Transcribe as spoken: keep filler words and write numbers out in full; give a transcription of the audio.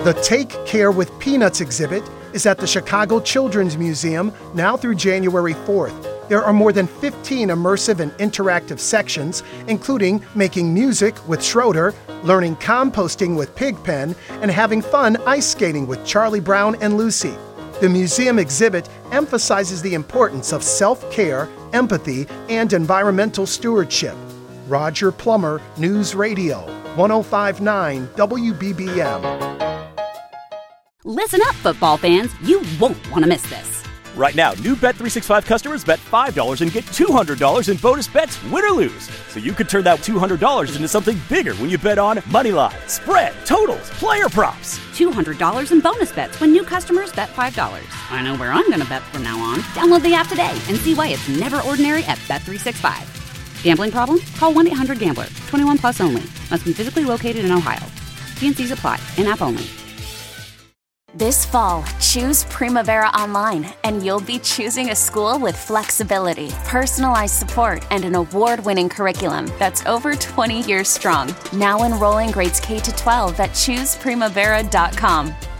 The Take Care with Peanuts exhibit is at the Chicago Children's Museum now through January fourth. There are more than fifteen immersive and interactive sections, including making music with Schroeder, learning composting with Pigpen, and having fun ice skating with Charlie Brown and Lucy. The museum exhibit emphasizes the importance of self-care, empathy, and environmental stewardship. Roger Plummer, News Radio, one oh five point nine W B B M. Listen up, football fans. You won't want to miss this. Right now, new Bet three sixty-five customers bet five dollars and get two hundred dollars in bonus bets, win or lose. So you could turn that two hundred dollars into something bigger when you bet on money line, spread, totals, player props. two hundred dollars in bonus bets when new customers bet five dollars. I know where I'm going to bet from now on. Download the app today and see why it's never ordinary at Bet three sixty-five. Gambling problem? Call one eight hundred gambler. twenty-one plus only. Must be physically located in Ohio. T and C's apply. In-app only. This fall, choose Primavera Online, and you'll be choosing a school with flexibility, personalized support, and an award-winning curriculum that's over twenty years strong. Now enrolling grades K to twelve at choose primavera dot com.